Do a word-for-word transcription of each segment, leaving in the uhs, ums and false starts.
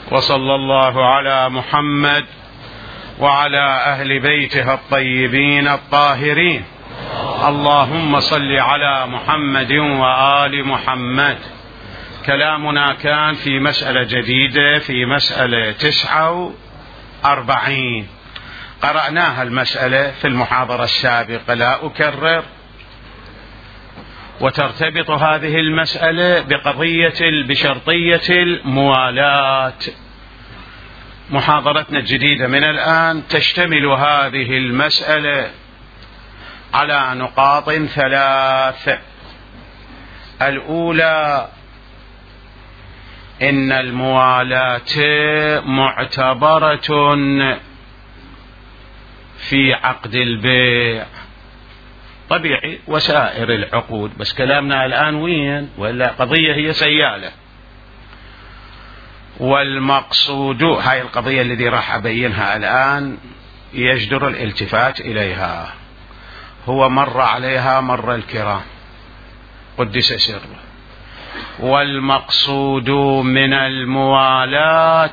وصلى الله على محمد وعلى أهل بيته الطيبين الطاهرين. اللهم صل على محمد وآل محمد. كلامنا كان في مسألة جديدة، في مسألة تسعة وأربعين. قرأناها المسألة في المحاضرة السابقة، لا أكرر. وترتبط هذه المسألة بقضية بشرطية الموالاة. محاضرتنا الجديدة من الآن تشتمل هذه المسألة على نقاط ثلاث. الأولى: إن الموالاة معتبرة في عقد البيع، طبيعي وسائر العقود، بس كلامنا الآن وين؟ ولا قضية هي سيالة. والمقصود، هاي القضية التي راح أبينها الآن يجدر الالتفات إليها، هو مر عليها مر الكرام قدس سره. والمقصود من الموالاة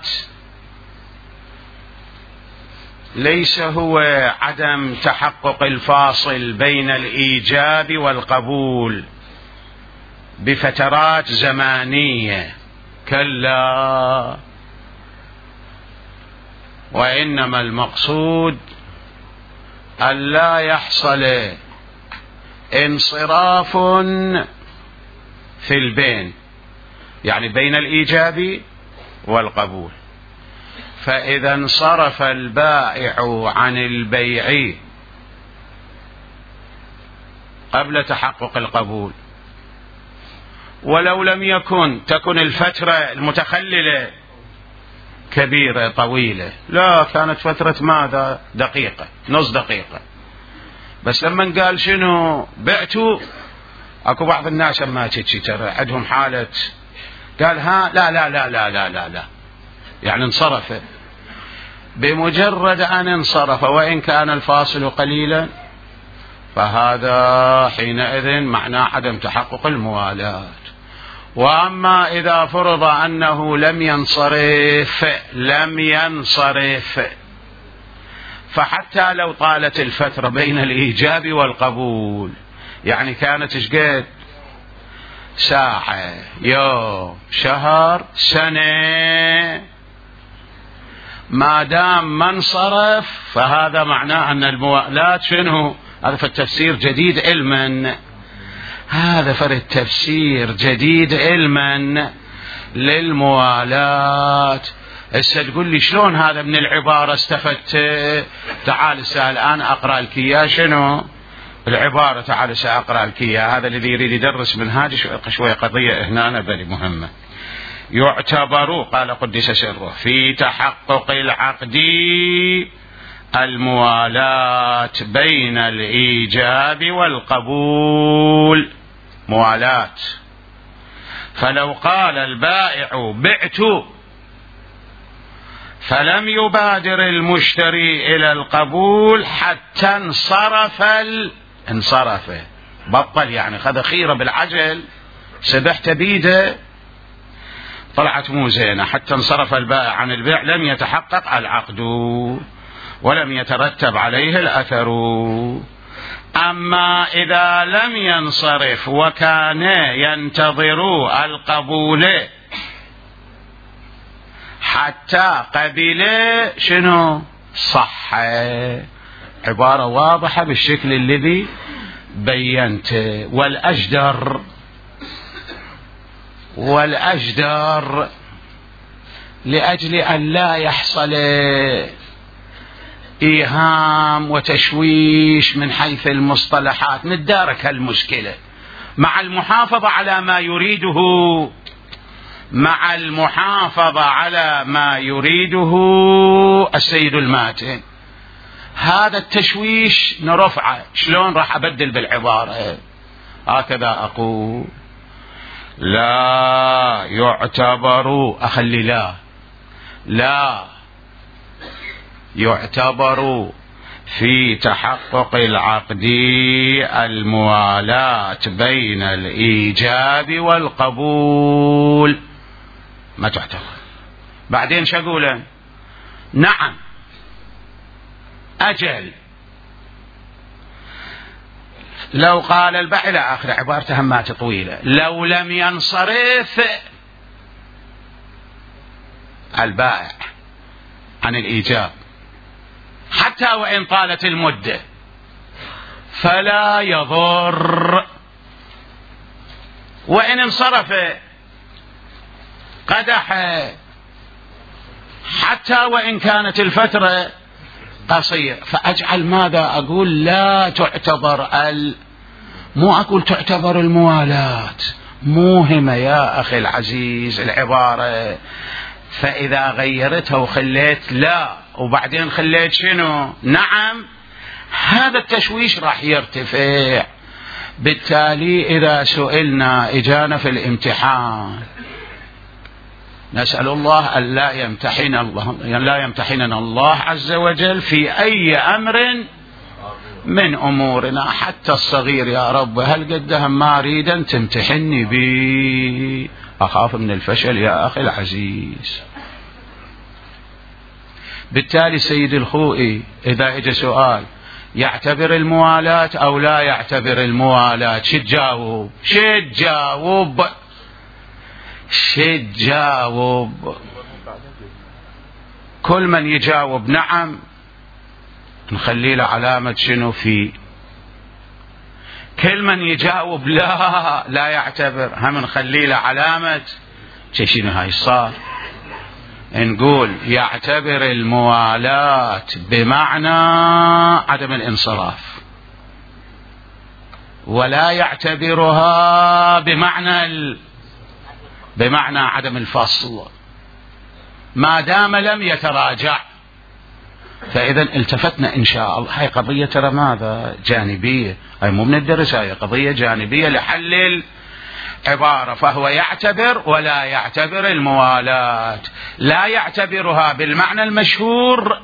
ليس هو عدم تحقق الفاصل بين الإيجاب والقبول بفترات زمانية، كلا، وإنما المقصود ألا يحصل انصراف في البين، يعني بين الإيجاب والقبول. فإذا انصرف البائع عن البيع قبل تحقق القبول، ولو لم يكن تكن الفترة المتخللة كبيرة طويلة، لا، كانت فترة ماذا؟ دقيقة، نص دقيقة، بس لما قال شنو بعتوا، اكو بعض الناس ما تشي ترى عندهم حالة، قال ها لا لا لا لا لا لا لا، يعني انصرف. بمجرد أن انصرف وإن كان الفاصل قليلا، فهذا حينئذ معناه عدم تحقق الموالاة. وأما إذا فرض أنه لم ينصرف لم ينصرف فحتى لو طالت الفترة بين الإيجاب والقبول، يعني كانت شقد ساعة، يوم، شهر، سنة، ما دام ما انصرف فهذا معناه أن الموالاة شنو؟ هذا في التفسير جديد علما، هذا فرق تفسير جديد علما للموالاة. هسه تقول لي شلون هذا من العبارة استفدت؟ تعال سأل الآن أقرأ لك إياه. شنو العبارة؟ تعال سأقرأ لك إياه. هذا الذي يريد يدرس من هذه شوية قضية هنا بل مهمة. يعتبر، قال قدس سره، في تحقق العقد الموالاة بين الإيجاب والقبول، موالاة. فلو قال البائع بعت فلم يبادر المشتري إلى القبول حتى انصرف ال... انصرف بطل، يعني خذ خيرة بالعجل، سبحت بيده، طلعت مو زينة، حتى انصرف البائع عن البيع لم يتحقق العقد ولم يترتب عليه الأثر. أما إذا لم ينصرف وكان ينتظر القبول حتى قبل، شنو؟ صح. عبارة واضحة بالشكل الذي بينته. والأجدر والأجدر لأجل أن لا يحصل إيهام وتشويش من حيث المصطلحات، ندارك المشكلة مع المحافظة على ما يريده مع المحافظة على ما يريده السيد الماتن. هذا التشويش نرفعه. شلون راح أبدل بالعبارة؟ هكذا أقول: لا يعتبر، أخلي لا لا يعتبر في تحقق العقد الموالاة بين الإيجاب والقبول، ما تعتبر. بعدين شو أقوله؟ نعم أجل. لو قال البائع إلى آخر عبارته همات طويلة. لو لم ينصرف البائع عن الإيجاب حتى وإن طالت المدة فلا يضر، وإن انصرف قدح حتى وإن كانت الفترة قصيرة. فأجعل ماذا أقول؟ لا تعتبر ال مو أقول تعتبر الموالاة. موهمة يا أخي العزيز العبارة، فإذا غيرتها وخليت لا وبعدين خليت شنو نعم، هذا التشويش راح يرتفع. بالتالي إذا سئلنا إجانا في الامتحان نسأل الله أن لا يمتحن الله لا يمتحننا الله عز وجل في أي أمر من أمورنا، حتى الصغير يا رب هل قدها ما أريد تمتحني بي، أخاف من الفشل يا أخي العزيز. بالتالي سيد الخوئي إذا اجى سؤال يعتبر الموالاة أو لا يعتبر الموالاة، شو تجاوب؟ شو تجاوب؟ شو تجاوب؟ كل من يجاوب نعم نخلي له علامة شنو في، كل من يجاوب لا لا يعتبر هم نخلي له علامة شنو. هاي صار نقول يعتبر الموالاة بمعنى عدم الانصراف، ولا يعتبرها بمعنى ال... بمعنى عدم الفصل ما دام لم يتراجع. فإذا التفتنا إن شاء الله. هاي قضية ترى ماذا جانبية، هاي مو من الدرس، هاي قضية جانبية لحل العبارة. فهو يعتبر ولا يعتبر الموالاة، لا يعتبرها بالمعنى المشهور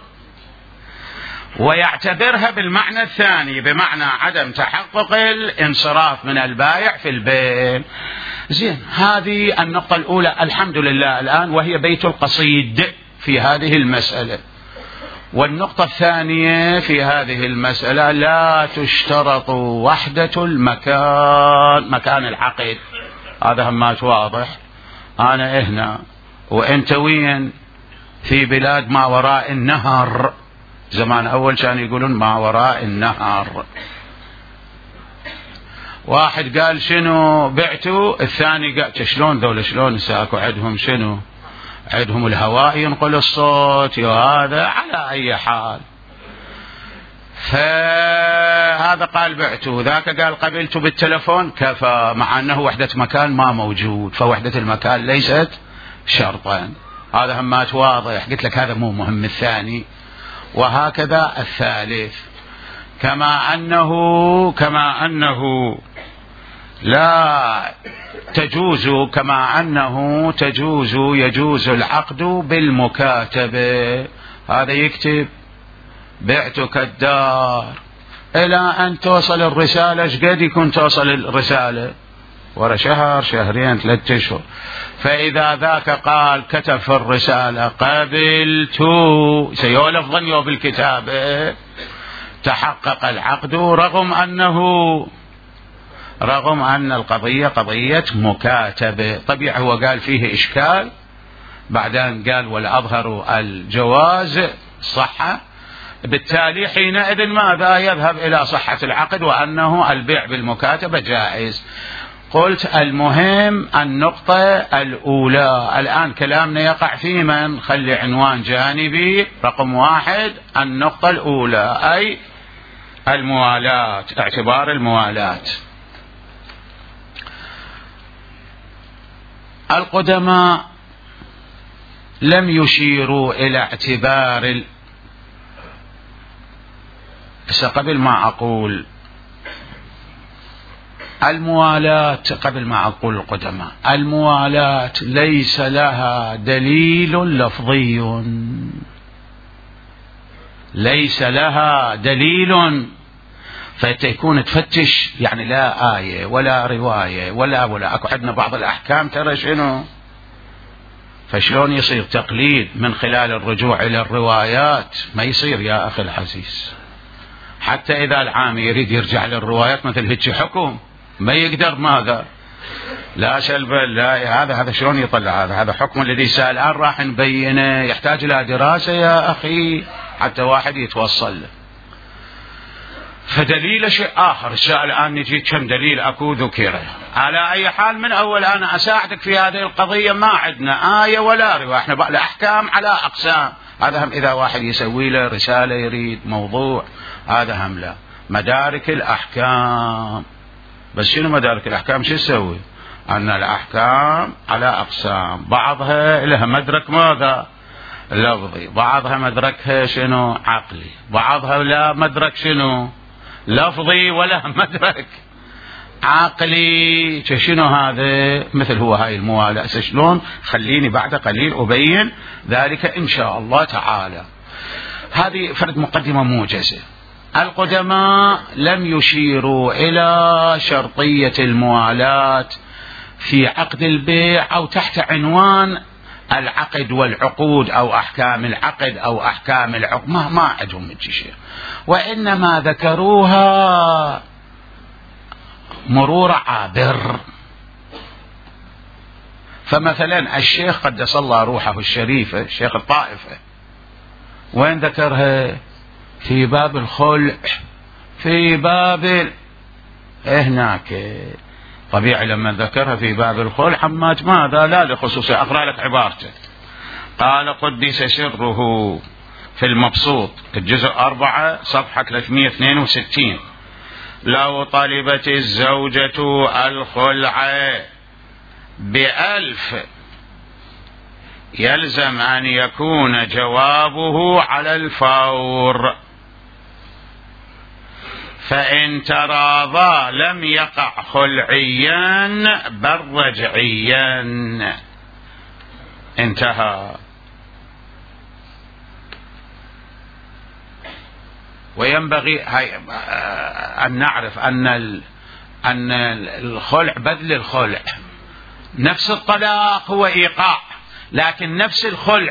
ويعتبرها بالمعنى الثاني بمعنى عدم تحقق الانصراف من البائع في البيع. زين، هذه النقطة الأولى الحمد لله الآن، وهي بيت القصيد في هذه المسألة. والنقطة الثانية في هذه المسألة لا تشترط وحدة المكان، مكان العقد. هذا همات واضح. أنا هنا وأنت وين؟ في بلاد ما وراء النهر. زمان أول كانوا يقولون ما وراء النهر. واحد قال شنو بعتوا، الثاني قال شلون ذول شلون ساكو عندهم شنو، عندهم الهواء ينقل الصوت وهذا على أي حال. فهذا قال بعته، ذاك قال قبلته بالتلفون، كفى، مع أنه وحدة مكان ما موجود، فوحدة المكان ليست شرطا. هذا همات واضح. قلت لك هذا مو مهم. الثاني وهكذا الثالث. كما أنه كما أنه لا تجوز كما أنه تجوز يجوز العقد بالمكاتبة. هذا يكتب بعتك الدار إلى أن توصل الرسالة. ايش قد يكون توصل الرسالة؟ ورا شهر شهرين ثلاثة أشهر. فإذا ذاك قال كتب في الرسالة قبلت سيولف ظنيه بالكتابة، تحقق العقد رغم أنه رغم أن القضية قضية مكاتبة. طبيعي هو قال فيه إشكال، بعدين قال والأظهر الجواز صحة. بالتالي حينئذ ماذا؟ يذهب إلى صحة العقد وأنه البيع بالمكاتبة جائز. قلت المهم النقطة الأولى. الآن كلامنا يقع في من؟ خلي عنوان جانبي. رقم واحد النقطة الأولى أي الموالاة، اعتبار الموالاة. القدماء لم يشيروا إلى اعتبار ال... قبل ما أقول الموالاة قبل ما أقول القدماء الموالاة ليس لها دليل لفظي، ليس لها دليل، فتكون تفتش يعني لا آية ولا رواية ولا ولا أكو عندنا بعض الأحكام ترى شنو فشلون يصير تقليد من خلال الرجوع إلى الروايات؟ ما يصير يا أخي العزيز. حتى إذا العامي يريد يرجع للروايات مثل هيك حكم ما يقدر. ماذا؟ لا شلب لا هذا هذا شلون يطلع هذا هذا حكم الذي سأل الآن راح نبينه، يحتاج إلى دراسة يا أخي حتى واحد يتوصل له. فدليل شيء آخر. السؤال الآن نجي كم دليل أكو ذكره. على أي حال من أول أنا أساعدك في هذه القضية، ما عندنا آية ولا رواية، احنا بقى الأحكام على أقسام. هذا هم إذا واحد يسوي له رسالة يريد موضوع، هذا هم لا مدارك الأحكام. بس شنو مدارك الأحكام؟ شو يسوي؟ أن الأحكام على أقسام، بعضها لها مدرك ماذا؟ لفظي، بعضها مدركها شنو؟ عقلي، بعضها لا مدرك شنو؟ لفظي ولا مدرك عقلي. شنو هذا؟ مثل هو هاي الموالاة. شلون؟ خليني بعد قليل أبين ذلك إن شاء الله تعالى. هذه فرد مقدمة موجزة. القدماء لم يشيروا إلى شرطية الموالاة في عقد البيع أو تحت عنوان العقد والعقود أو أحكام العقد أو أحكام العقد، ما, ما عندهم شيء، وإنما ذكروها مرور عابر. فمثلا الشيخ قدس الله روحه الشريفة الشيخ الطائفة وين ذكرها؟ في باب الخلع، في باب هناك. طبيعي لما ذكرها في باب الخلع حماج ماذا؟ لا لخصوصية. أقرأ لك عبارته. قال قدس سره في المبسوط الجزء أربعة صفحة ثلاثمائة واثنين وستين: لو طلبت الزوجة الخلع بألف يلزم أن يكون جوابه على الفور، فإن تراضى لم يقع خلعيا بل رجعيا. انتهى. وينبغي أن نعرف أن أن الخلع بذل الخلع، نفس الطلاق هو إيقاع، لكن نفس الخلع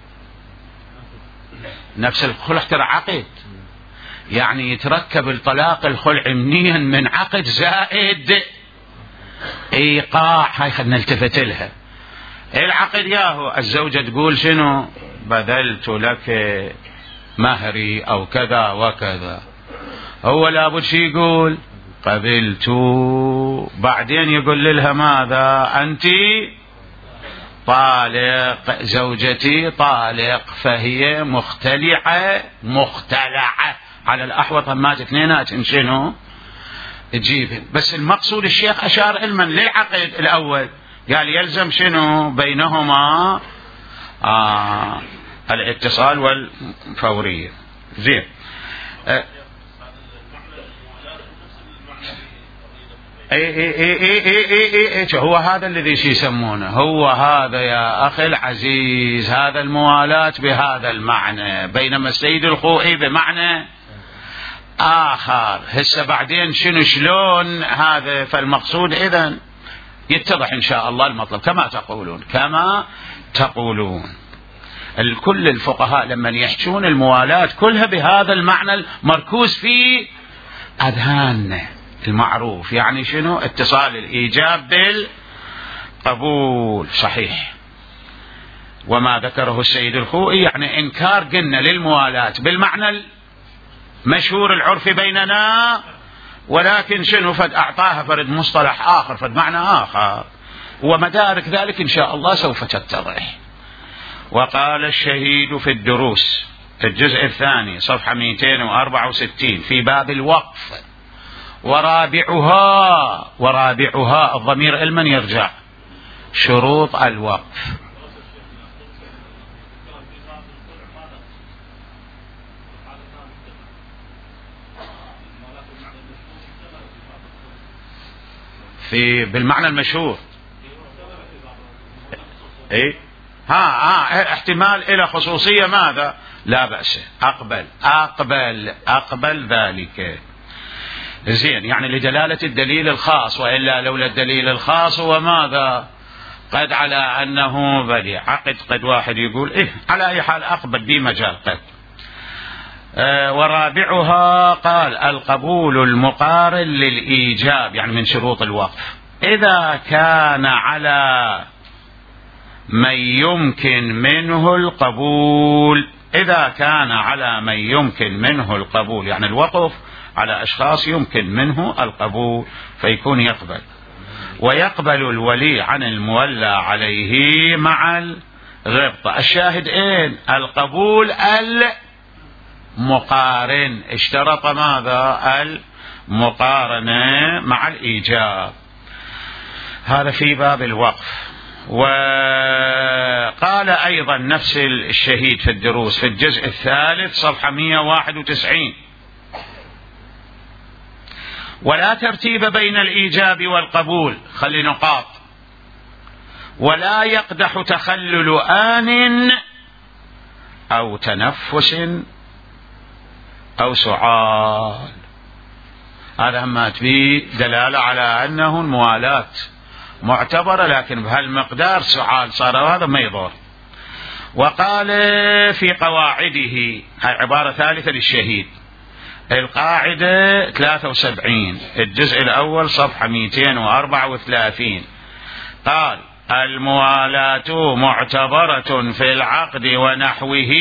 نفس الخلع ترى عقد، يعني يتركب الطلاق الخلع منيا من عقد زائد إيقاع. هاي خلنا نلتفت لها. العقد ياهو الزوجة تقول شنو؟ بذلت لك مهري أو كذا وكذا، هو لابد شي يقول؟ قبلت. بعدين يقول لها ماذا؟ أنت طالق، زوجتي طالق، فهي مختلعة مختلعة على الأحوط. همات اثنينات شنو تجيبهم. بس المقصود الشيخ أشار علما للعقد الأول، قال يلزم شنو بينهما آه الاتصال والفورية. زين. أه اي اي اي اي اي اي اي هو هذا الذي يسمونه، هو هذا يا اخي العزيز، هذا الموالاة بهذا المعنى، بينما السيد الخوئي بمعنى اخر. هسه بعدين شنو شلون هذا؟ فالمقصود اذن يتضح ان شاء الله المطلب كما تقولون كما تقولون. الكل الفقهاء لما يحشون الموالاة كلها بهذا المعنى المركوز في اذهاننا المعروف، يعني شنو؟ اتصال الإيجاب بالقبول. صحيح. وما ذكره السيد الخوئي يعني إنكار قلنا للموالاة بالمعنى المشهور العرفي بيننا، ولكن شنو فد أعطاها فرد مصطلح آخر، فد معنى آخر، ومدارك ذلك إن شاء الله سوف تتضح. وقال الشهيد في الدروس الجزء الثاني صفحة مئتين وأربعة وستين في باب الوقف: ورابعها ورابعها الضمير لمن يرجع؟ شروط الوقف. في بالمعنى المشهور. اي ها ها احتمال الى خصوصية ماذا؟ لا بأس. اقبل اقبل اقبل ذلك. زين، يعني لدلالة الدليل الخاص، وإلا لولا الدليل الخاص هو ماذا؟ قد على أنه بدي عقد، قد واحد يقول إيه على أي حال أقبل دي مجال قد. أه ورابعها قال القبول المقارن للإيجاب، يعني من شروط الوقف إذا كان على من يمكن منه القبول، إذا كان على من يمكن منه القبول، يعني الوقف على أشخاص يمكن منه القبول فيكون يقبل. ويقبل الولي عن المولى عليه مع الغبطة. الشاهد إيه؟ القبول المقارن، اشترط ماذا؟ المقارنة مع الإيجاب. هذا في باب الوقف. وقال أيضا نفس الشهيد في الدروس في الجزء الثالث صفحة مئة وواحد وتسعين: ولا ترتيب بين الإيجاب والقبول، خلي نقاط، ولا يقدح تخلل آن أو تنفس أو سعال. هذا همات فيه دلالة على أنه الموالاة معتبرة، لكن بهالمقدار سعال صار هذا ما يضر. وقال في قواعده، هاي عبارة ثالثة للشهيد، القاعدة ثلاثة وسبعين الجزء الأول صفحة مئتين وأربعة وثلاثين، قال الموالاة معتبرة في العقد ونحوه،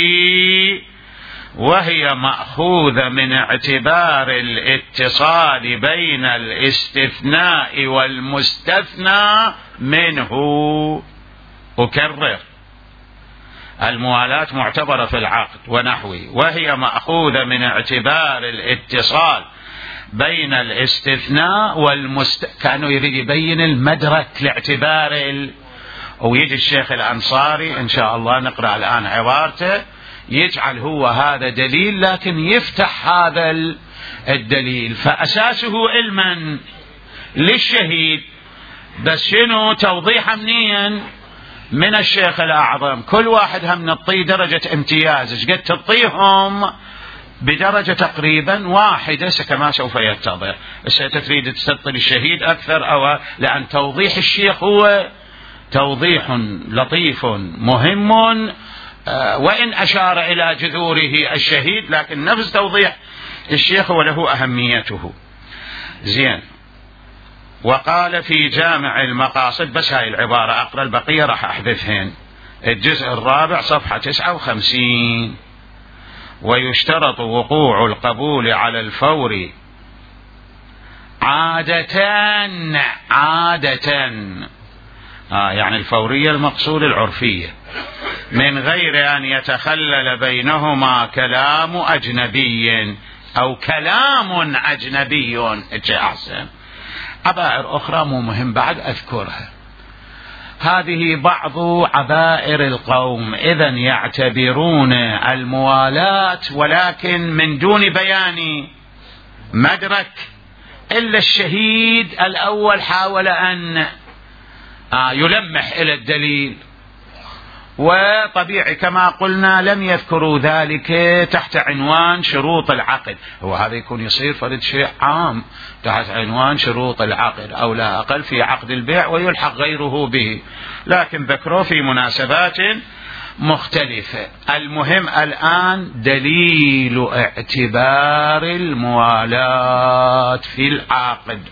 وهي مأخوذة من اعتبار الاتصال بين الاستثناء والمستثنى منه. أكرر، الموالاة معتبرة في العقد ونحوه، وهي مأخوذة من اعتبار الاتصال بين الاستثناء والمست كانوا يريد يبين المدرك لاعتبار ال... ويجي الشيخ الأنصاري إن شاء الله نقرأ الآن عبارته، يجعل هو هذا دليل لكن يفتح هذا الدليل، فأساسه علما للشهيد، بس شنو توضيحه منين؟ من الشيخ الأعظم. كل واحد هم نعطيه درجة امتياز، ايش قد تعطيهم؟ بدرجة تقريبا واحدة كما سوف يتضح. تريد تستطيل الشهيد أكثر أو لأن توضيح الشيخ هو توضيح لطيف مهم، وإن أشار إلى جذوره الشهيد لكن نفس توضيح الشيخ وله أهميته. زين. وقال في جامع المقاصد، بس هاي العبارة أقرأ، البقية راح أحذفهن، الجزء الرابع صفحة تسعة وخمسين: ويشترط وقوع القبول على الفور عادة عادة آه يعني الفورية المقصود العرفية، من غير أن يتخلل بينهما كلام أجنبي أو كلام أجنبي. أحسن. عبائر أخرى مو مهم بعد أذكرها. هذه بعض عبائر القوم، إذن يعتبرون الموالاة ولكن من دون بيان مدرك، إلا الشهيد الأول حاول أن يلمح إلى الدليل، وطبيعي كما قلنا لم يذكروا ذلك تحت عنوان شروط العقد. هو هذا يكون يصير فرد شيء عام تحت عنوان شروط العقد أو لا أقل في عقد البيع ويلحق غيره به، لكن ذكروه في مناسبات مختلفة. المهم الآن دليل اعتبار الموالاة في العقد.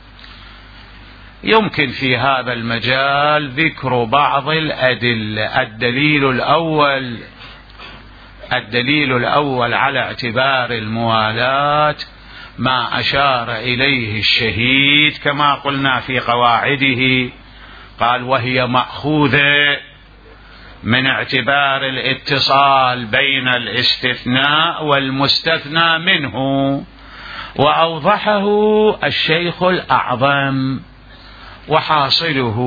يمكن في هذا المجال ذكر بعض الأدلة. الدليل الأول الدليل الأول على اعتبار الموالاة ما أشار إليه الشهيد كما قلنا في قواعده، قال وهي مأخوذة من اعتبار الاتصال بين الاستثناء والمستثنى منه. وأوضحه الشيخ الأعظم، وحاصله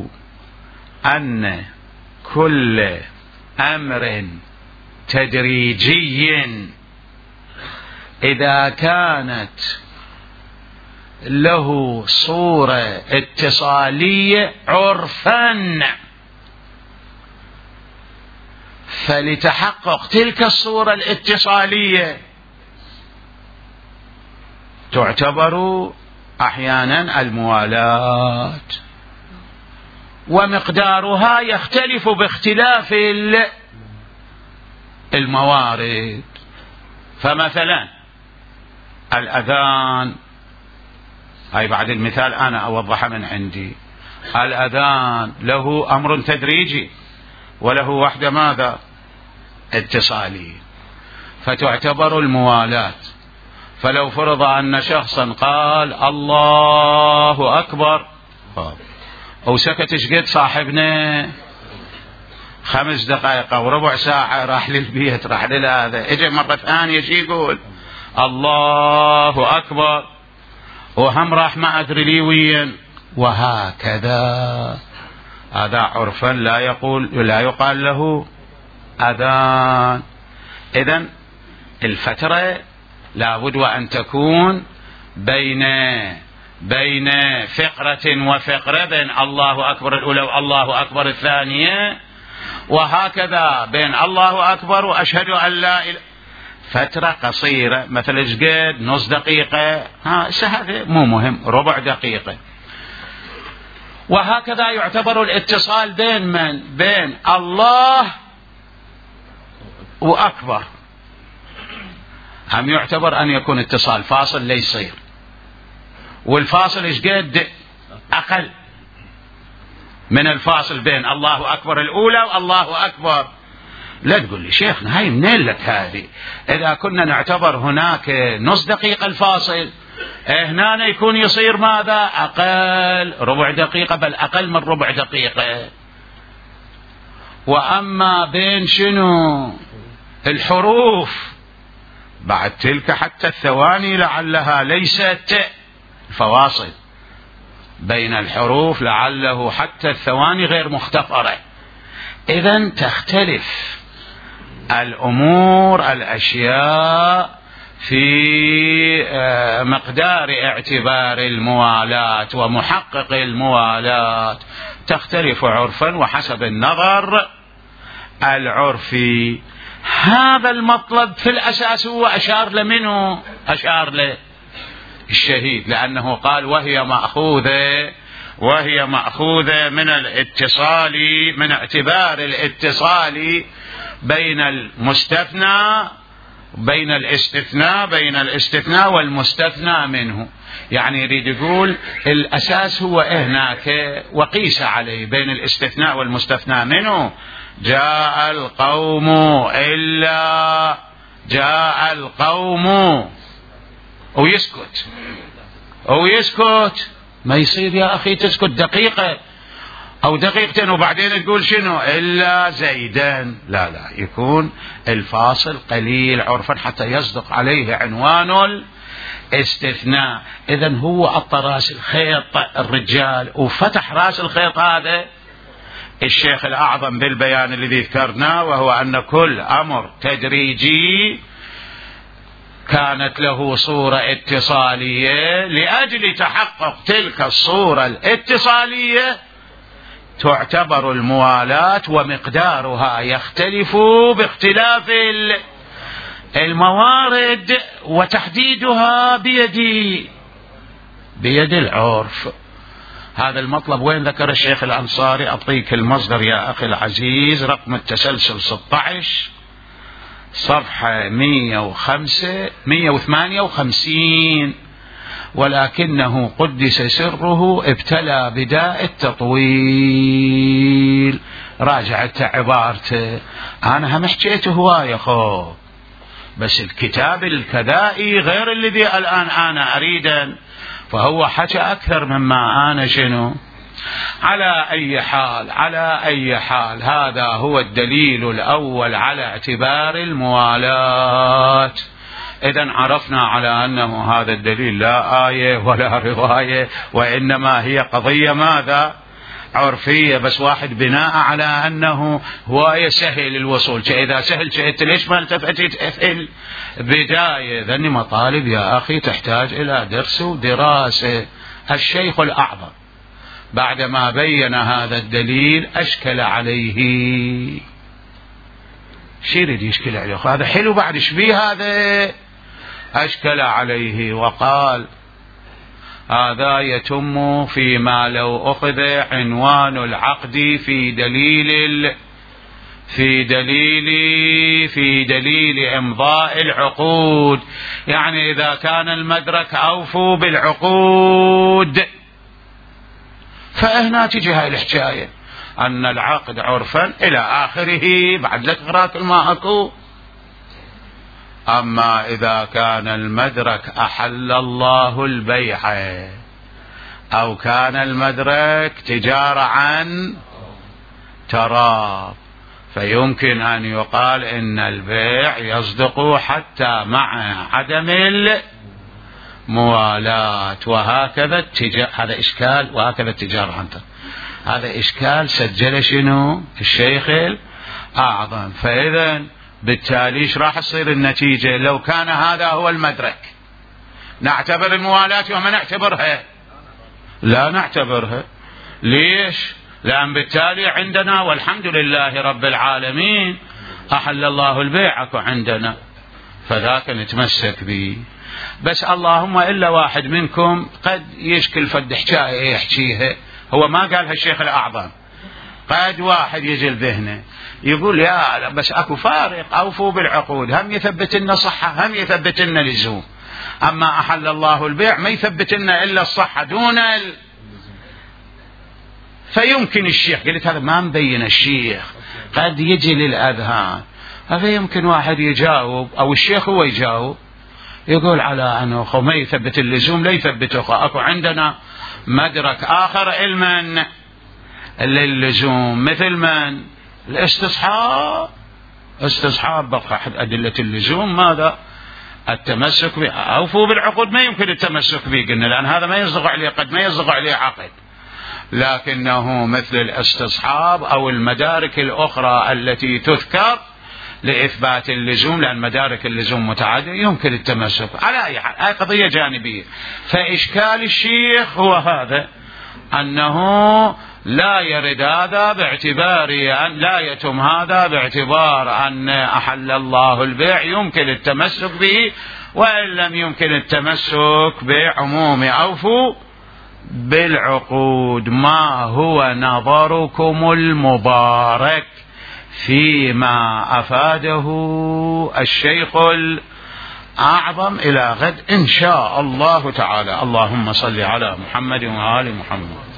أن كل أمر تدريجي إذا كانت له صورة اتصالية عرفا، فلتحقق تلك الصورة الاتصالية تعتبر أحيانا الموالاة. ومقدارها يختلف باختلاف الموارد. فمثلا الأذان، هاي بعد المثال أنا أوضحه من عندي، الأذان له أمر تدريجي وله وحدة ماذا؟ اتصالي، فتعتبر الموالاة. فلو فرض أن شخصا قال الله أكبر أو سكت، ايش قد صاحبنا؟ خمس دقائق أو ربع ساعة راح للبيت، راح لهذا، اجى مرة ثانية شي يقول الله أكبر، وهم راح ما أدري لي وين، وهكذا. هذا عرفا لا يقول لا يقال له أذان. إذن الفترة لابد وأن تكون بين بين فقرة وفقرة، بين الله أكبر الأولى والله أكبر الثانية، وهكذا بين الله أكبر وأشهد أن لا إله. فترة قصيرة مثل قد نص دقيقة، ها هذا مو مهم، ربع دقيقة. وهكذا يعتبر الاتصال بين من؟ بين الله وأكبر. هم يعتبر أن يكون اتصال فاصل ليصير، والفاصل ايش قد؟ أقل من الفاصل بين الله أكبر الأولى والله أكبر. لا تقول لي شيخنا هاي منين لك هذه؟ إذا كنا نعتبر هناك نص دقيقة الفاصل، هنا يكون يصير ماذا؟ أقل، ربع دقيقة، بل أقل من ربع دقيقة. وأما بين شنو؟ الحروف، بعد تلك حتى الثواني لعلها ليست فواصل بين الحروف، لعله حتى الثواني غير مختفرة. إذن تختلف الأمور، الأشياء في مقدار اعتبار الموالاة ومحقق الموالاة، تختلف عرفا وحسب النظر العرفي. هذا المطلب في الأساس هو أشار لمنه؟ أشار له الشهيد، لأنه قال وهي مأخوذة وهي مأخوذة من الاتصال، من اعتبار الاتصال بين المستثنى بين الاستثناء بين الاستثناء والمستثنى منه. يعني يريد يقول الأساس هو هناك وقيس عليه بين الاستثناء والمستثنى منه. جاء القوم إلا جاء القوم، ويسكت ويسكت ما يصير يا أخي تسكت دقيقة أو دقيقتين وبعدين تقول شنو؟ إلا زيدا. لا لا، يكون الفاصل قليل عرفا حتى يصدق عليه عنوان الاستثناء. إذن هو عطى راس الخيط الرجال وفتح راس الخيط هذا الشيخ الأعظم بالبيان الذي ذكرناه، وهو أن كل أمر تدريجي كانت له صورة اتصالية، لأجل تحقق تلك الصورة الاتصالية تعتبر الموالاة ومقدارها يختلف باختلاف الموارد، وتحديدها بيد بيد العرف. هذا المطلب وين ذكر الشيخ الأنصاري؟ أعطيك المصدر يا أخي العزيز، رقم التسلسل ستة عشر صفحة مئة وخمسة مئة وثمانية وخمسين. ولكنه قدس سره ابتلى بداء التطويل. راجعت عبارته، أنا هم حكيته هواية خو، بس الكتاب الكذائي غير الذي الآن أنا أريدا، فهو حكى أكثر مما أنا شنو. على أي حال على أي حال هذا هو الدليل الأول على اعتبار الموالاة. إذن عرفنا على أنه هذا الدليل لا آية ولا رواية، وإنما هي قضية ماذا؟ عرفية، بس واحد بناء على أنه هواية سهل الوصول. إذا سهل شئت ليش ما التفتت في البداية؟ ذني مطالب يا أخي تحتاج إلى درس ودراسة. الشيخ الأعظم بعدما بين هذا الدليل أشكل عليه. شو يريد يشكل عليه؟ هذا حلو بعد شبيه هذا. أشكل عليه وقال هذا يتم فيما لو أخذ عنوان العقد في دليل في دليل في دليل إمضاء العقود. يعني إذا كان المدرك أوفوا بالعقود، فهنا تجي هاي الحكاية أن العقد عرفا إلى آخره، بعد لك غراك ما أكو. أما إذا كان المدرك أحل الله البيع، أو كان المدرك تجارة عن تراب، فيمكن أن يقال إن البيع يصدق حتى مع عدم الموالاة. وهكذا التجارة، هذا إشكال، وهكذا التجارة عن تراب، هذا إشكال سجل شنو الشيخ الأعظم. فإذا بالتالي ايش راح تصير النتيجة لو كان هذا هو المدرك؟ نعتبر الموالاة وما نعتبرها؟ لا نعتبرها. ليش؟ لأن بالتالي عندنا والحمد لله رب العالمين أحل الله البيع أكو عندنا، فذاك نتمسك به. بس اللهم إلا واحد منكم قد يشكل فد حكاية يحكيها، هو ما قالها الشيخ الأعظم، قد واحد يجي لذهنه يقول يا بس اكو فارق، اوفوا بالعقود، هم يثبت لنا صحة هم يثبت لنا لزوم، اما احل الله البيع ما يثبت لنا الا الصحة دون ال... فيمكن الشيخ، قلت هذا ما مبين الشيخ، قد يجي للاذهان، فيمكن واحد يجاوب او الشيخ هو يجاوب يقول على انه ما يثبت اللزوم لا يثبته، اكو عندنا مدرك اخر علما اللزوم، مثل من؟ الاستصحاب. استصحاب بقى أحد أدلة اللزوم ماذا؟ التمسك به. أوفوا بالعقود ما يمكن التمسك به قلنا، لأن هذا ما يصدق عليه، قد ما يصدق عليه عقد، لكنه مثل الاستصحاب أو المدارك الأخرى التي تذكر لإثبات اللزوم، لأن مدارك اللزوم متعددة يمكن التمسك. على أي حال هذه قضية جانبية. فإشكال الشيخ هو هذا، أنه لا يرد هذا باعتبار أن لا يتم هذا باعتبار أن أحل الله البيع يمكن التمسك به، وإن لم يمكن التمسك بعموم أوفوا بالعقود. ما هو نظركم المبارك فيما أفاده الشيخ الأعظم؟ إلى غد إن شاء الله تعالى. اللهم صل على محمد وآل محمد.